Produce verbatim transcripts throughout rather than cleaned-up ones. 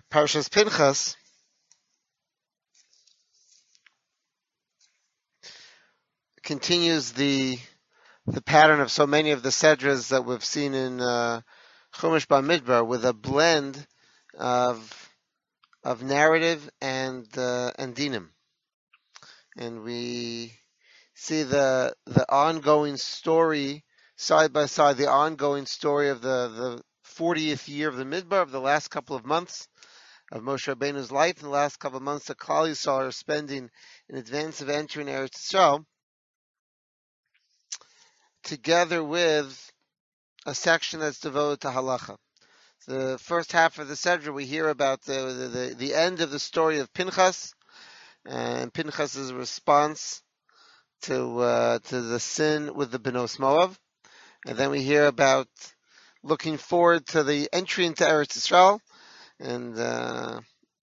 Parshas Pinchas continues the the pattern of so many of the sedras that we've seen in uh, Chumash Bamidbar, with a blend of of narrative and uh, and dinim, and we see the the ongoing story side by side, the ongoing story of the the fortieth year of the Midbar, of the last couple of months of Moshe Rabbeinu's life, and the last couple of months that Klal Yisrael are spending in advance of entering Eretz Yisrael, together with a section that's devoted to halacha. The first half of the Sedra, we hear about the, the, the, the end of the story of Pinchas, and Pinchas' response to uh, to the sin with the Benos Moav. And then we hear about looking forward to the entry into Eretz Yisrael, and uh,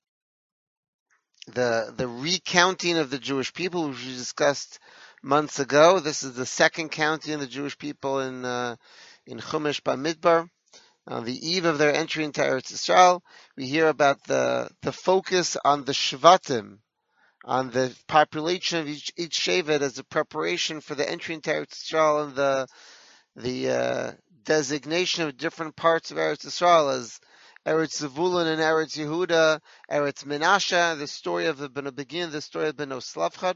the the recounting of the Jewish people, which we discussed months ago. This is the second counting of the Jewish people in uh, in Chumash Bamidbar. On the eve of their entry into Eretz Yisrael, we hear about the the focus on the Shvatim, on the population of each each Shevet as a preparation for the entry into Eretz Yisrael, and the the uh, designation of different parts of Eretz Yisrael as Eretz Zevulun and Eretz Yehuda, Eretz Menashe, the story of the beginning, the story of Beno Slavchad.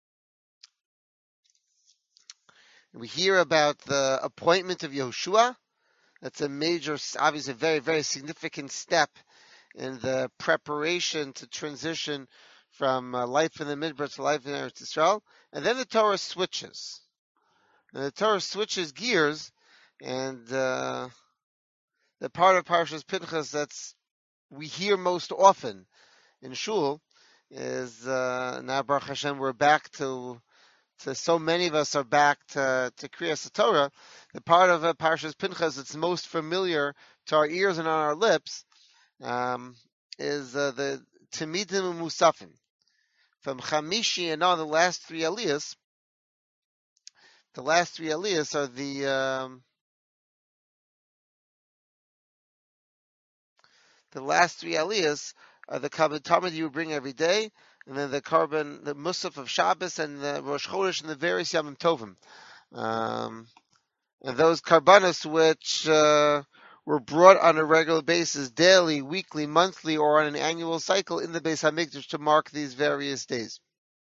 We hear about the appointment of Yehoshua. That's a major, obviously, a very, very significant step in the preparation to transition from uh, life in the Midbar to life in Eretz Yisrael. And then the Torah switches. And the Torah switches gears, and uh, the part of Parshas Pinchas that's we hear most often in Shul is uh, now Baruch Hashem, we're back to to so many of us are back to to Kriyas Torah. The part of uh, Parshas Pinchas that's most familiar to our ears and on our lips um, is uh, the Tamidim and Musafim. From Chamishi and on, the last three Aliyahs, the last three Aliyahs are the um, the last three Aliyahs are the Kabbalah Talmud you bring every day, and then the carbon, the Musaf of Shabbos, and the Rosh Chodesh, and the various Yamim Tovim. Um, and those Karbanos which uh, were brought on a regular basis, daily, weekly, monthly, or on an annual cycle in the Beis HaMikdash to mark these various days.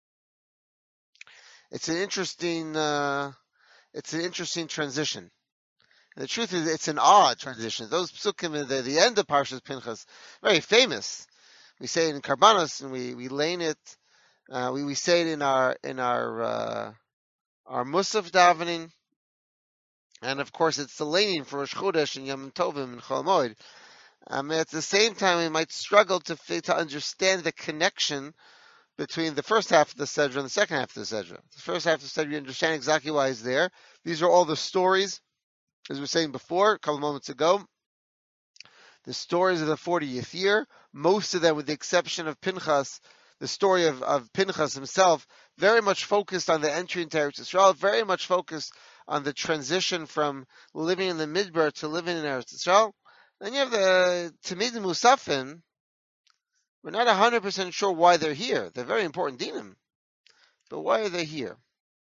It's an interesting, uh, it's an interesting transition. And the truth is, it's an odd transition. Those psukim at the, the end of Parshas Pinchas, very famous. We say it in Karbanos, and we we lane it. Uh, we we say it in our in our uh, our Musaf davening, and of course it's the laning for Rosh Chodesh and Yom Tovim and Chol Moed. Um, at the same time, we might struggle to to understand the connection between the first half of the Sedra and the second half of the Sedra. The first half of the Sedra, you understand exactly why it's there. These are all the stories, as we were saying before, a couple moments ago. The stories of the fortieth year, most of them, with the exception of Pinchas, the story of, of Pinchas himself, very much focused on the entry into Eretz Yisrael, very much focused on the transition from living in the Midbar to living in Eretz Yisrael. Then you have the Tamidim Musafim. We're not one hundred percent sure why they're here. They're very important dinim. But why are they here?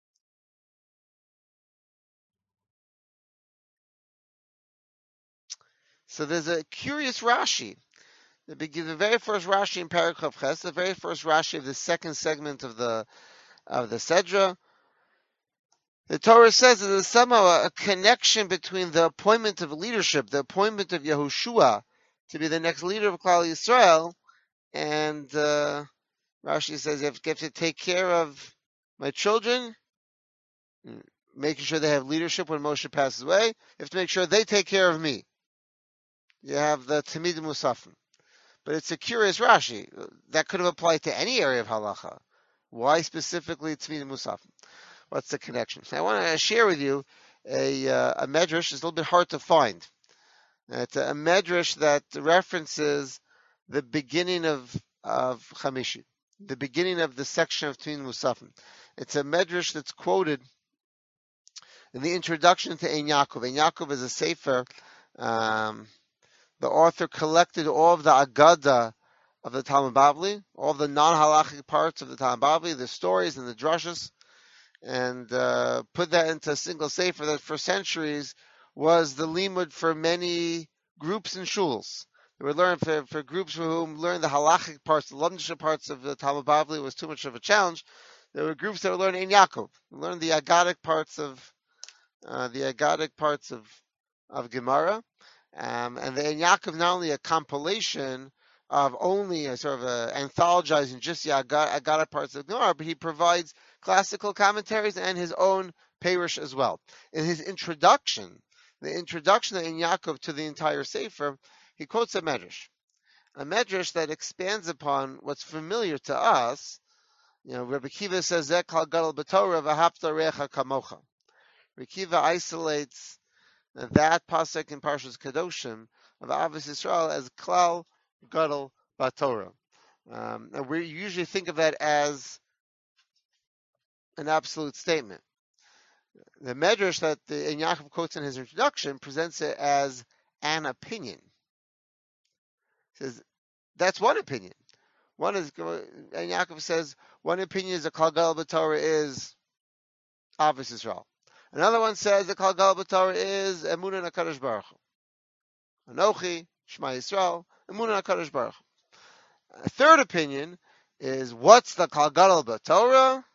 So there's a curious Rashi. The, the very first Rashi in Paragraph Ches, the very first Rashi of the second segment of the of the Sedra. The Torah says that there's somehow a, a connection between the appointment of leadership, the appointment of Yehoshua to be the next leader of Klal Yisrael, and uh, Rashi says you have, you have to take care of my children, making sure they have leadership when Moshe passes away. You have to make sure they take care of me. You have the Tamidim Musafim. But it's a curious Rashi. That could have applied to any area of halacha. Why specifically Tamidim Musafim? What's the connection? So I want to share with you a, uh, a medrash. It's a little bit hard to find. It's a, a medrash that references the beginning of, of Chamishi, the beginning of the section of Tamidim Musafim. It's a medrash that's quoted in the introduction to Ein Yaakov. Ein Yaakov is a sefer. Um, the author collected all of the Agada of the Talmud Bavli, all the non-halachic parts of the Talmud Bavli, the stories and the drushes, and uh, put that into a single sefer that for centuries was the limud for many groups and shuls. They would learn for, for groups for whom learn the halachic parts, the lumdisha parts of the Talmud Bavli was too much of a challenge. There were groups that would learn Ein Yaakov, learn the agadic parts of uh, the agadic parts of of Gemara, um, and the Ein Yaakov not only a compilation of only a sort of a anthologizing just the agadic parts of Gemara, but he provides classical commentaries and his own perush as well. In his introduction, the introduction of Ein Yaakov to the entire sefer, he quotes a medrash, a medrash that expands upon what's familiar to us. You know, Rabbi Kiva says that Kal Gadol B'Torah v'Hapta Recha Kamocha. Rabbi Kiva isolates that pasuk in Parshas Kedoshim of Avos Yisrael as Klal Gadol B'Torah. Um, and we usually think of that as an absolute statement. The medrash that the Ein Yaakov quotes in his introduction presents it as an opinion. He says that's one opinion. One is, and Yaakov says, one opinion is the Kal Gadol B'Torah is Avos Yisrael. Another one says the Kal Gadol B'Torah is Emunah HaKadosh Baruch Hu. Anochi, Shema Yisrael, Emunah HaKadosh Baruch Hu. A third opinion is what's the Kal Gadol B'Torah?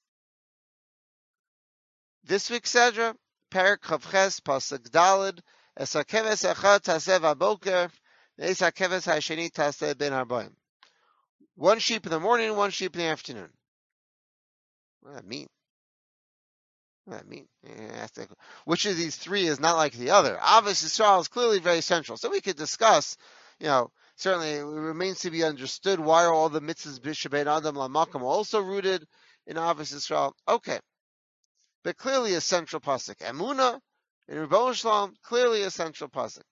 This week's Sedra, Perek Chavches, Pasuk Daled, Es HaKeves Echad Taseh V'Aboker, Neis HaKeves HaSheni Taseh Ben Arbaim. One sheep in the morning, one sheep in the afternoon. What does that mean? What does that mean? Yeah, which of these three is not like the other? Avos Yisrael is clearly very central. So we could discuss, you know, certainly it remains to be understood why are all the mitzvahs b'shebein Adam lamakom also rooted in Avos Yisrael. Okay. But clearly a central pasuk. Emunah in Rebbeinu Shalom, clearly a central pasuk.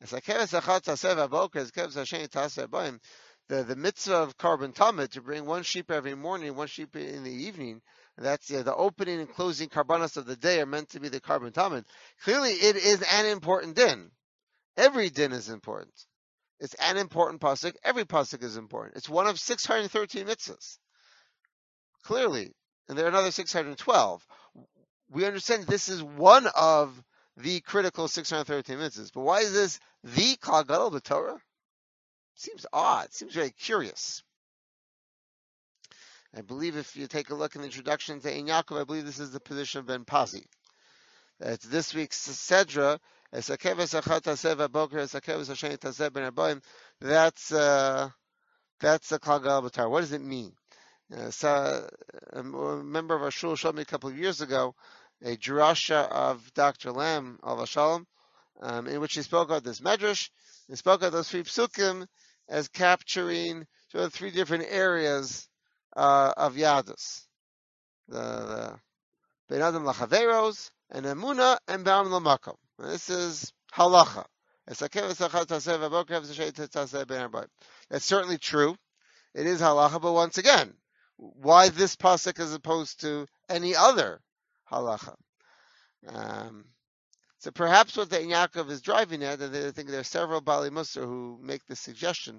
The, the mitzvah of carbon tamid to bring one sheep every morning, one sheep in the evening, that's yeah, the opening and closing karbanos of the day are meant to be the carbon tamid. Clearly it is an important din. Every din is important. It's an important pasuk. Every pasuk is important. It's one of six hundred thirteen mitzvahs. Clearly. And there are another six hundred twelve. We understand this is one of the critical six hundred thirteen mitzvahs. But why is this the Kal Gadol B'Torah? Seems odd. Seems very curious. I believe if you take a look in the introduction to Ein Yaakov, I believe this is the position of Ben Pazi. It's this week's Sedra. That's uh, that's the Kal Gadol B'Torah. What does it mean? Uh, so, a member of our shul showed me a couple of years ago a drasha of Doctor Lam Al Shalom, um, in which he spoke about this medrash. He spoke about those three psukim as capturing sort of three different areas uh, of Yadus. The, the Ben Adam Lachaveros, and Emunah, and Ba'am Lamakom. This is halacha. That's certainly true. It is halacha, but once again, why this pasuk as opposed to any other halacha? Um, So perhaps what the Ein Yaakov is driving at, and I think there are several Bali Musar who make the suggestion,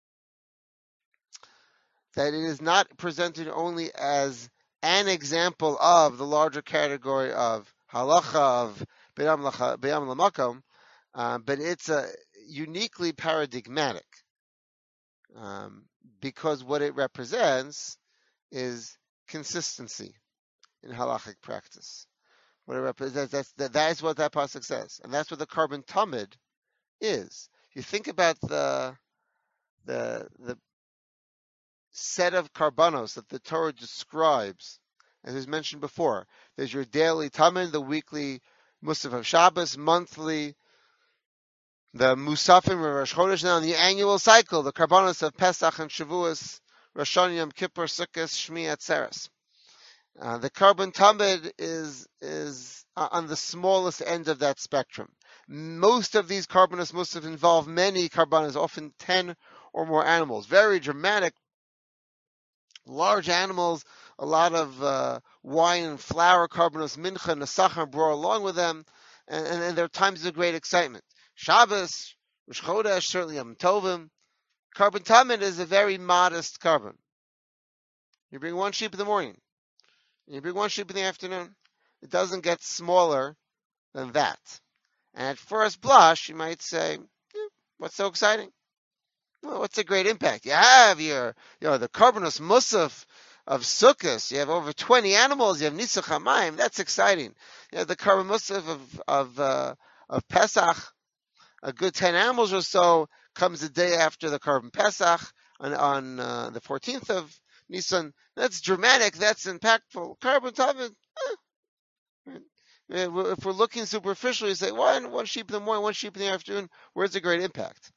that it is not presented only as an example of the larger category of halacha, of B'yam Lamakom, uh, but it's a uniquely paradigmatic, um, because what it represents is consistency in halachic practice. What it represents, that's, that, that is what that pasuk says, and that's what the carbon tamid is. You think about the the the set of karbanos that the Torah describes, as was mentioned before. There's your daily tamid, the weekly musaf of Shabbos, monthly, the musafim of Rosh Chodesh, now in the annual cycle, the karbanos of Pesach and Shavuos, Rosh Hashanah, Yom Kippur, Sukkot, Shmi, Atzeres. Uh, the carbon tamid is is uh, on the smallest end of that spectrum. Most of these karbanos must have involved many karbanos, often ten or more animals. Very dramatic, large animals, a lot of uh, wine and flour karbanos, mincha and nesachar brought along with them, and, and, and there are times of great excitement. Shabbos, Rosh Chodesh, certainly Yom Tovim, Carbon tamid is a very modest carbon. You bring one sheep in the morning, and you bring one sheep in the afternoon. It doesn't get smaller than that. And at first blush, you might say, eh, what's so exciting? Well, what's the great impact? You have your, you know, the Karbanos Musaf of Sukkot. You have over twenty animals. You have Nisuch HaMayim. That's exciting. You have the Karban Musaf of of uh, of Pesach. A good ten animals or so comes the day after the Karban Pesach on on uh, the fourteenth of Nisan. That's dramatic. That's impactful. Carbon Tamid. Eh, if we're looking superficially, you say one one sheep in the morning, one sheep in the afternoon. Where's the great impact?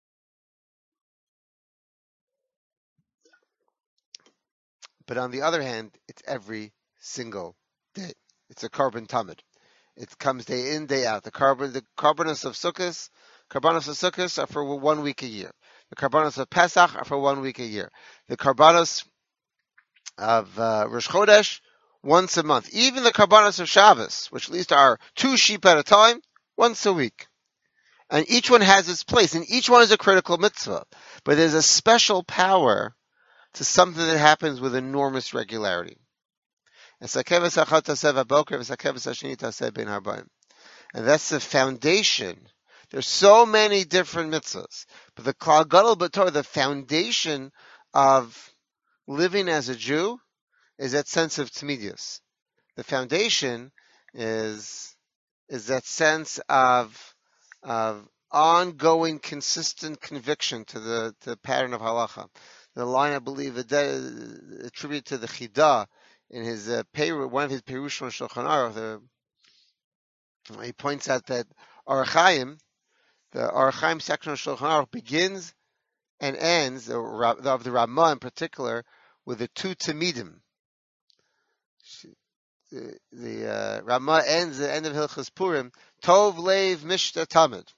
But on the other hand, it's every single day. It's a carbon tamid. It comes day in, day out. The carbon, the carbonos of Sukkot, carbonos of Sukkot are for one week a year. The carbonos of Pesach are for one week a year. The carbonos of uh, Rosh Chodesh, once a month. Even the carbonos of Shabbos, which at least are two sheep at a time, once a week. And each one has its place, and each one is a critical mitzvah. But there's a special power to something that happens with enormous regularity. And that's the foundation. There's so many different mitzvahs, but the Klal Gadol B'Torah, the foundation of living as a Jew, is that sense of Tmidius. The foundation is is that sense of of ongoing, consistent conviction to the to the pattern of halacha. The line, I believe, attributed to the Chida in his uh, one of his Perushim on Shulchan Aruch, he points out that Orach Chaim, the Orach Chaim section of Shulchan Aruch, begins and ends, of the Ramah in particular, with the two Tamidim. The, the uh, Ramah ends at the end of Hilchas Purim, Tov Leiv Mishta Tamid.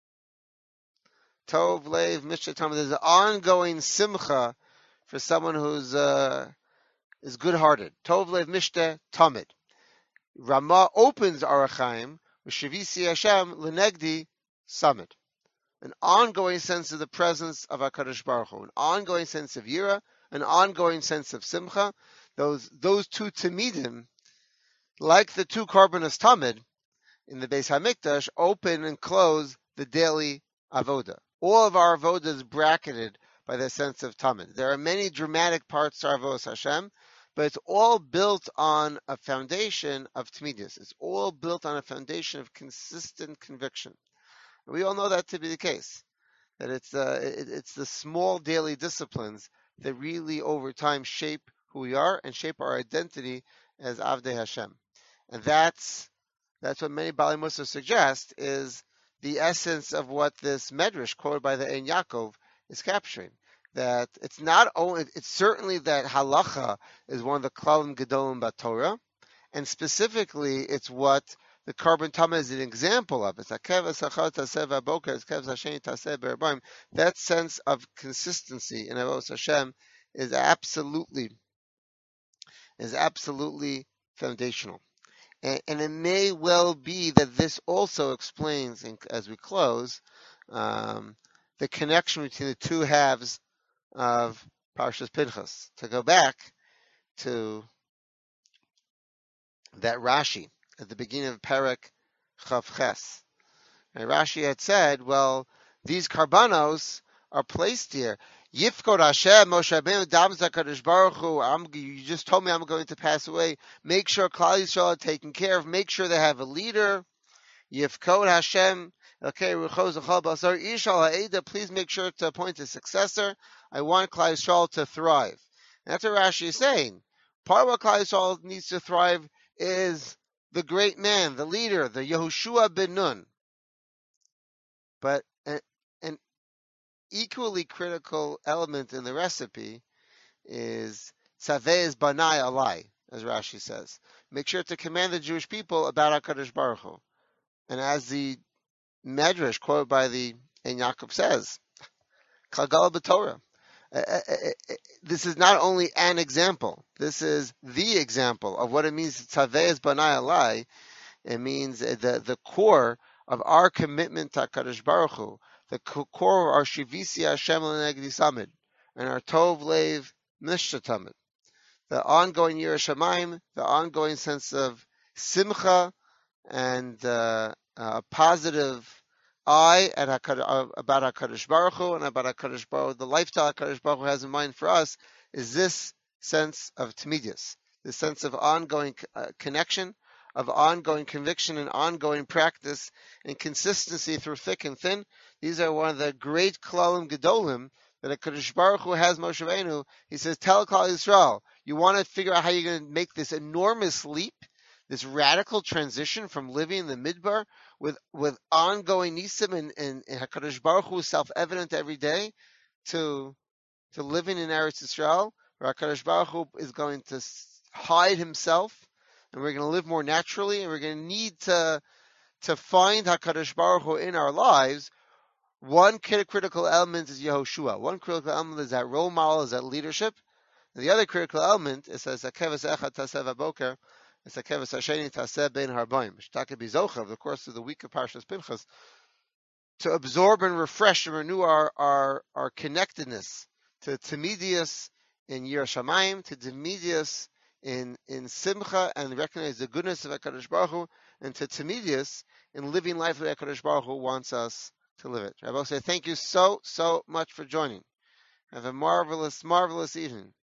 Tov Leiv Mishta Tamid. There's an ongoing simcha for someone who's uh, is good-hearted. Tov Leiv Mishta Tamid. Ramah opens Orach Chaim with Shavisi Hashem Lenegdi Samid. An ongoing sense of the presence of HaKadosh Baruch Hu, an ongoing sense of Yira, an ongoing sense of Simcha. Those those two Tamidim, like the two Karbanos Tamid in the Beis Hamikdash, open and close the daily avoda. All of our avoda is bracketed by the sense of Tamid. There are many dramatic parts to our avodas Hashem, but it's all built on a foundation of Tmidus. It's all built on a foundation of consistent conviction. And we all know that to be the case. That it's uh, it, it's the small daily disciplines that really over time shape who we are and shape our identity as Avdei Hashem. And that's that's what many Baalei Mussar suggest is the essence of what this Medrash quoted by the Ein Yaakov is capturing. That it's not only, it's certainly that halacha is one of the klalim gedolim b'Torah, and specifically it's what the carbon tamid is an example of. It's akevas hachal taseh v'aboker, it's kevas hasheni taseh b'erbaim. That sense of consistency in avodas Hashem is absolutely is absolutely foundational. And, and it may well be that this also explains, as we close, um, the connection between the two halves of Parshas Pinchas. To go back to that Rashi at the beginning of Perek Chav Ches. And Rashi had said, well, these karbanos are placed here. Yifkod Hashem, Moshe Rabbeinu, Dam Zakadosh Baruch Hu, I'm, you just told me I'm going to pass away. Make sure Klal Yisrael are taken care of. Make sure they have a leader. Yifkod Hashem, okay, please make sure to appoint a successor. I want Klal Yisrael to thrive. And that's what Rashi is saying. Part of what Klal Yisrael needs to thrive is the great man, the leader, the Yehoshua ben Nun. But an, an equally critical element in the recipe is Tzaveh Banai Alai, as Rashi says. Make sure to command the Jewish people about HaKadosh Baruch Hu. And as the Medrash quoted by the Ein Yaakov says, Klal Gadol B'Torah. Uh, uh, uh, this is not only an example. This is the example of what it means. Tzaveh Banai Alai. It means the the core of our commitment to HaKadosh Baruch Hu, the core of our Shivisi Hashem L'Negdi Samid, and our Tov Lev Mishtatamid. The ongoing Yiras Shamayim, the ongoing sense of Simcha, and uh, a positive eye at HaKadosh, about HaKadosh Baruch Hu, and about HaKadosh Baruch Hu. The lifestyle HaKadosh Baruch Hu has in mind for us is this sense of Tmidius, this sense of ongoing uh, connection, of ongoing conviction and ongoing practice and consistency through thick and thin. These are one of the great Klalim Gedolim that HaKadosh Baruch Hu has Moshe Rabbeinu. He says, tell Klal Yisrael, you want to figure out how you're going to make this enormous leap, this radical transition from living in the Midbar with, with ongoing Nisim and, and, and HaKadosh Baruch Hu self-evident every day to, to living in Eretz Yisrael, where HaKadosh Baruch Hu is going to hide himself, and we're going to live more naturally, and we're going to need to, to find HaKadosh Baruch Hu in our lives. One critical element is Yehoshua. One critical element is that role model, is that leadership. And the other critical element is as Akeves Echad Taseh Vaboker, as Akeves Hasheni Taseh Ben Harbaim. Shtake Bizocha, of the course of the week of Parshas Pinchas, to absorb and refresh and renew our, our, our connectedness to Timidius in Yiras Shamayim, to Timidius in, in Simcha, and recognize the goodness of HaKadosh Baruch Hu, and to Timidius in living life the way HaKadosh Baruch Hu wants us to live it. Rabbi say thank you so, so much for joining. Have a marvelous, marvelous evening.